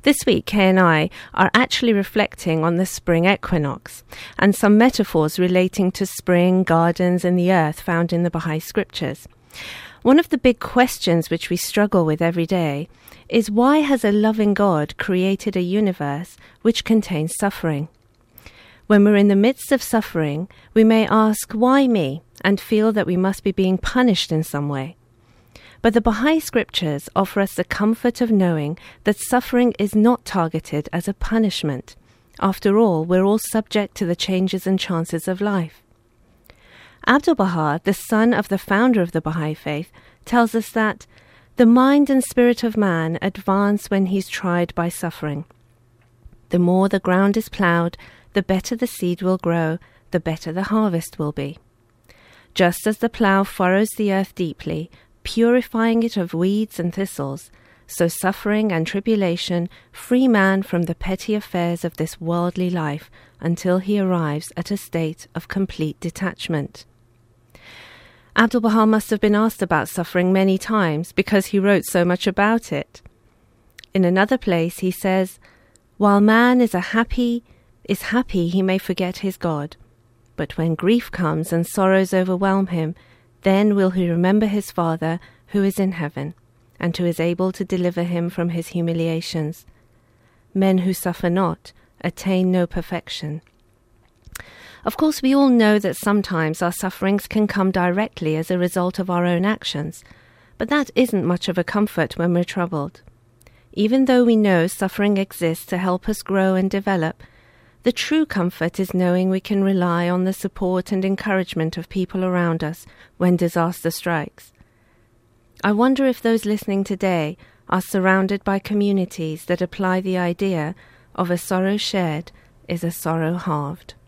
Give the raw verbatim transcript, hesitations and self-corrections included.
This week, Kay and I are actually reflecting on the spring equinox and some metaphors relating to spring, gardens and the earth found in the Baha'i scriptures. One of the big questions which we struggle with every day is, why has a loving God created a universe which contains suffering? When we're in the midst of suffering, we may ask, why me? And feel that we must be being punished in some way. But the Baha'i scriptures offer us the comfort of knowing that suffering is not targeted as a punishment. After all, we're all subject to the changes and chances of life. Abdu'l-Baha, the son of the founder of the Baha'i faith, tells us that the mind and spirit of man advance when he's tried by suffering. The more the ground is ploughed, the better the seed will grow, the better the harvest will be. Just as the plough furrows the earth deeply, purifying it of weeds and thistles, so suffering and tribulation free man from the petty affairs of this worldly life until he arrives at a state of complete detachment. Abdu'l-Baha must have been asked about suffering many times because he wrote so much about it. In another place he says, "While man is a happy, is happy he may forget his God, but when grief comes and sorrows overwhelm him, then will he remember his Father who is in heaven, and who is able to deliver him from his humiliations. Men who suffer not attain no perfection." Of course, we all know that sometimes our sufferings can come directly as a result of our own actions, but that isn't much of a comfort when we're troubled. Even though we know suffering exists to help us grow and develop, the true comfort is knowing we can rely on the support and encouragement of people around us when disaster strikes. I wonder if those listening today are surrounded by communities that apply the idea of a sorrow shared is a sorrow halved.